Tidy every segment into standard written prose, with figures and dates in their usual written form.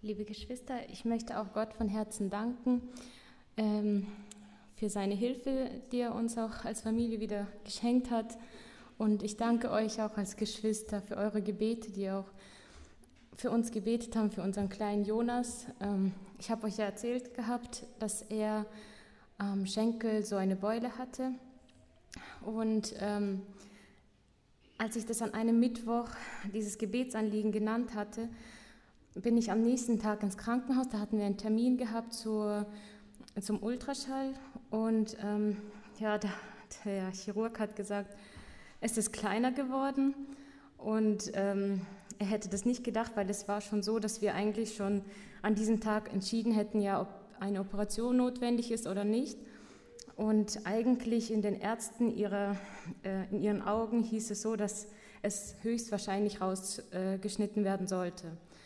Liebe Geschwister, ich möchte auch Gott von Herzen danken für seine Hilfe, die er uns auch als Familie wieder geschenkt hat. Und ich danke euch auch als Geschwister für eure Gebete, die ihr auch für uns gebetet haben, für unseren kleinen Jonas. Ich habe euch ja erzählt gehabt, dass er am Schenkel so eine Beule hatte. Und als ich das an einem Mittwoch, dieses Gebetsanliegen genannt hatte, bin ich am nächsten Tag ins Krankenhaus. Da hatten wir einen Termin gehabt zum Ultraschall. Und der Chirurg hat gesagt, es ist kleiner geworden. Und er hätte das nicht gedacht, weil es war schon so, dass wir eigentlich schon an diesem Tag entschieden hätten, ja, ob eine Operation notwendig ist oder nicht. Und eigentlich in den Ärzten, in ihren Augen hieß es so, dass es höchstwahrscheinlich rausgeschnitten werden sollte.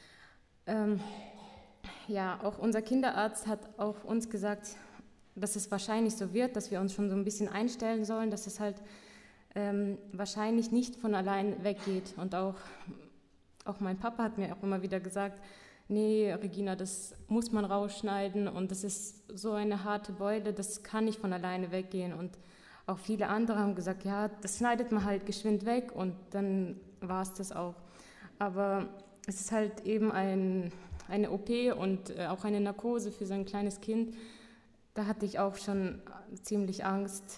Auch unser Kinderarzt hat auch uns gesagt, dass es wahrscheinlich so wird, dass wir uns schon so ein bisschen einstellen sollen, dass es halt wahrscheinlich nicht von allein weggeht. Und auch mein Papa hat mir auch immer wieder gesagt, nee, Regina, das muss man rausschneiden und das ist so eine harte Beule, das kann nicht von alleine weggehen. Und auch viele andere haben gesagt, ja, das schneidet man halt geschwind weg und dann war es das auch. Aber es ist halt eben eine OP und auch eine Narkose für so ein kleines Kind. Da hatte ich auch schon ziemlich Angst.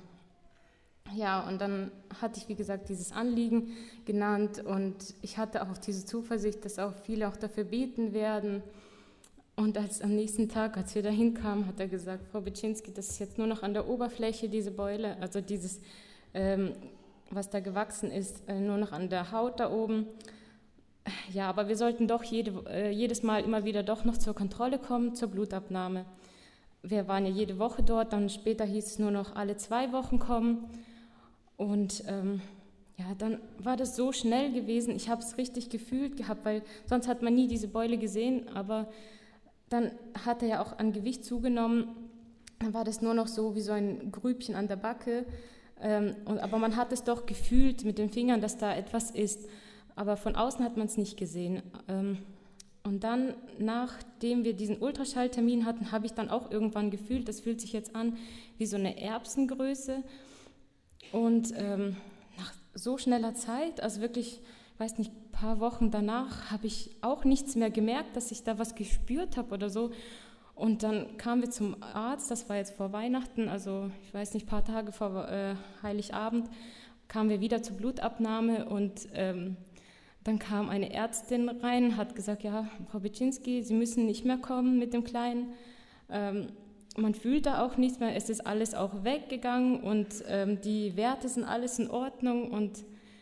Und dann hatte ich, wie gesagt, dieses Anliegen genannt und ich hatte auch diese Zuversicht, dass auch viele auch dafür beten werden. Und am nächsten Tag, als wir da hinkamen, hat er gesagt, Frau Bitschinski, das ist jetzt nur noch an der Oberfläche, diese Beule, also dieses, was da gewachsen ist, nur noch an der Haut da oben. Ja, aber wir sollten doch jedes Mal immer wieder doch noch zur Kontrolle kommen, zur Blutabnahme. Wir waren ja jede Woche dort, dann später hieß es nur noch alle 2 Wochen kommen. Und dann war das so schnell gewesen, ich habe es richtig gefühlt gehabt, weil sonst hat man nie diese Beule gesehen, aber dann hat er ja auch an Gewicht zugenommen, dann war das nur noch so wie so ein Grübchen an der Backe, aber man hat es doch gefühlt mit den Fingern, dass da etwas ist. Aber von außen hat man es nicht gesehen. Und dann, nachdem wir diesen Ultraschalltermin hatten, habe ich dann auch irgendwann gefühlt, das fühlt sich jetzt an wie so eine Erbsengröße. Und nach so schneller Zeit, also wirklich, ich weiß nicht, ein paar Wochen danach, habe ich auch nichts mehr gemerkt, dass ich da was gespürt habe oder so. Und dann kamen wir zum Arzt, das war jetzt vor Weihnachten, also ich weiß nicht, ein paar Tage vor Heiligabend, kamen wir wieder zur Blutabnahme und dann kam eine Ärztin rein, hat gesagt, ja, Frau Bitschinski, Sie müssen nicht mehr kommen mit dem Kleinen. Man fühlt da auch nichts mehr, es ist alles auch weggegangen und die Werte sind alles in Ordnung und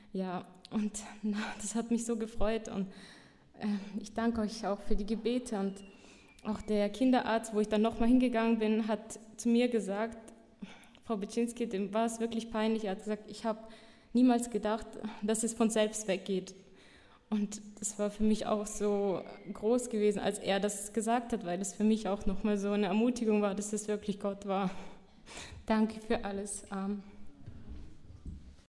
das hat mich so gefreut und ich danke euch auch für die Gebete und auch der Kinderarzt, wo ich dann nochmal hingegangen bin, hat zu mir gesagt, Frau Bitschinski, dem war es wirklich peinlich, er hat gesagt, ich habe niemals gedacht, dass es von selbst weggeht. Und das war für mich auch so groß gewesen, als er das gesagt hat, weil das für mich auch nochmal so eine Ermutigung war, dass das wirklich Gott war. Danke für alles. Amen.